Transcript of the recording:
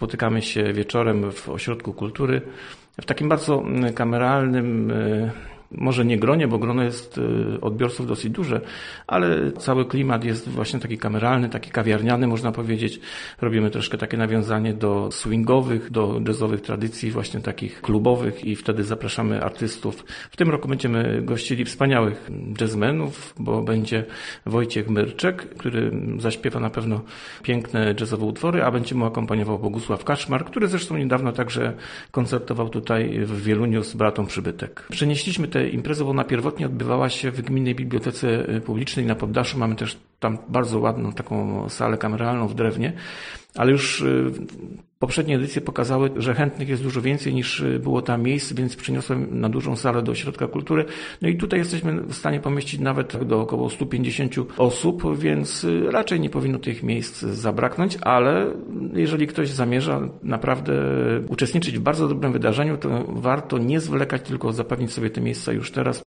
spotykamy się wieczorem w Ośrodku Kultury w takim bardzo kameralnym, może nie gronie, bo grono jest odbiorców dosyć duże, ale cały klimat jest właśnie taki kameralny, taki kawiarniany, można powiedzieć. Robimy troszkę takie nawiązanie do swingowych, do jazzowych tradycji, właśnie takich klubowych i wtedy zapraszamy artystów. W tym roku będziemy gościli wspaniałych jazzmenów, bo będzie Wojciech Myrczek, który zaśpiewa na pewno piękne jazzowe utwory, a będzie mu akompaniował Bogusław Kaczmar, który zresztą niedawno także koncertował tutaj w Wieluniu z Beatą Przybytek. Przenieśliśmy tę imprezę, bo ona pierwotnie odbywała się w Gminnej Bibliotece Publicznej na poddaszu. Mamy też tam bardzo ładną taką salę kameralną w drewnie, ale już poprzednie edycje pokazały, że chętnych jest dużo więcej niż było tam miejsc, więc przyniosłem na dużą salę do Ośrodka Kultury. No i tutaj jesteśmy w stanie pomieścić nawet do około 150 osób, więc raczej nie powinno tych miejsc zabraknąć, ale jeżeli ktoś zamierza naprawdę uczestniczyć w bardzo dobrym wydarzeniu, to warto nie zwlekać, tylko zapewnić sobie te miejsca już teraz.